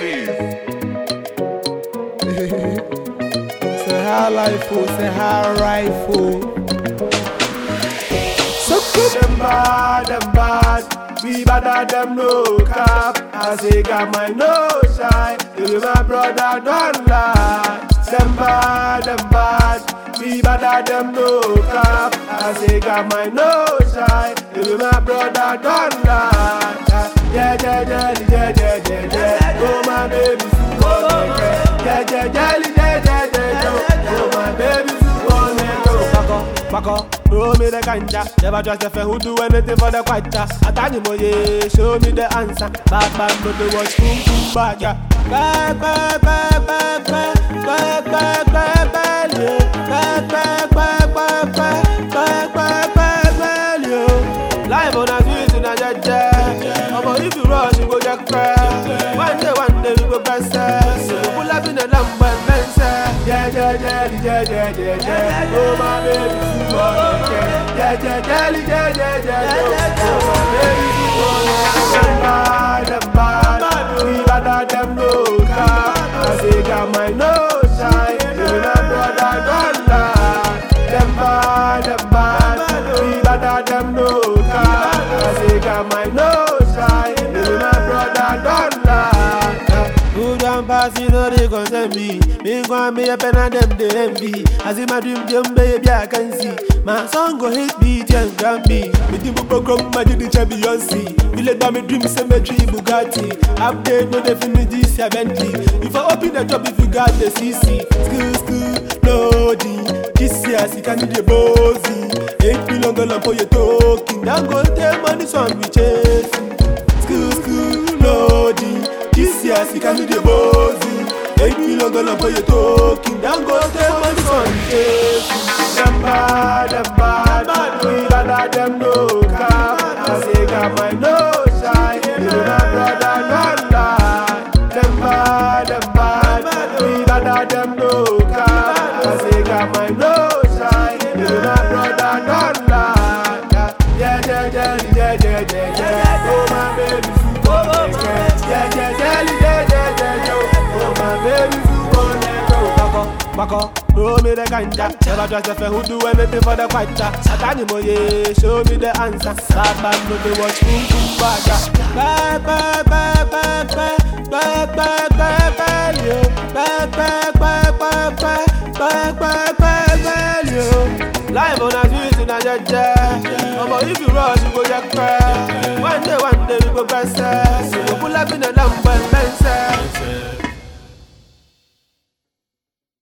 Steve. Say hi life, say hi rifle. So good. Them bad, we bad them no cap. I say got my no shy, you my brother don't lie. Them bad, we bad them no cap. I say got my no shy, you my brother don't lie. Yeah, oh my baby, oh my baby, back up, roll me the ganja. Never trust a friend who do anything for the kwacha. Atani moye, show me the answer. Bad no do watch boom bad ya. Back, live on a street in a jet. But if you rush, you go just cry. One day we go best. Pull up in a lamp and dance. Yeah. Oh my baby, them bad, we bad them no cap. I say got my nose shine, you my brother don't lie. Them bad, we bad them no cap. I say got my nose shine, you my brother don't lie. Who don't pass, you know they concern me. Me go me up and them they envy. I see my dream jump, baby, I can see. My song go hit beat and Grammy. Me think we program magic the Beyonce. We let by me dream cemetery Bugatti. Update no they film me this year Bentley. If I open the top, if you got the CC. School, loading. This year see can the bossy. 8 million dollars for your talking. Don't go tell money song we chasing. School, loading. This year see can the bossy. 8 million dollars for your talking. Don't go tell money song we chasing. Them bad, we bad them no cap. I say got my no shine, you my brother don't lie. Them bad, we bad them no cap. I say got my no shine, you my brother don't lie. Yeah, oh my baby, oh my baby, back up, roll me the ganja. Never trust a friend who do anything for the kwacha. Atani moye, show me the answer. Bad no they watch boom bad ya. Live on a street in a jet. But if you rush, you go just cry. One day we go best. So pull up in a lamp